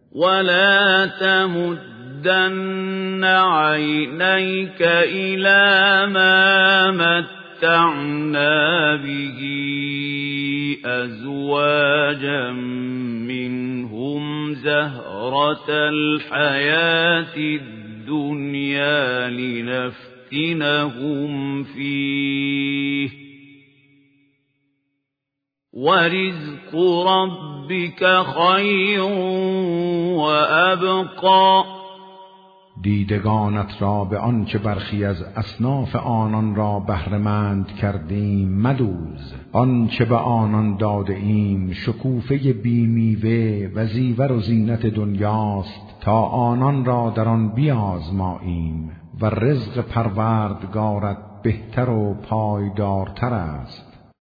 ولا تمدن عينيك إلى ما متعنا به أزواجا منهم زهرة الحياة الدنيا لنفتنهم فيه ورزق ربك خیر وابقا. دیدگانت را به آنچه برخی از اصناف آنان را بهره‌مند کردیم مدوز. آنچه به آنان داده ایم شکوفه بی میوه و زیور و زینت دنیاست تا آنان را در آن بیازماییم و رزق پروردگارت بهتر و پایدارتر است.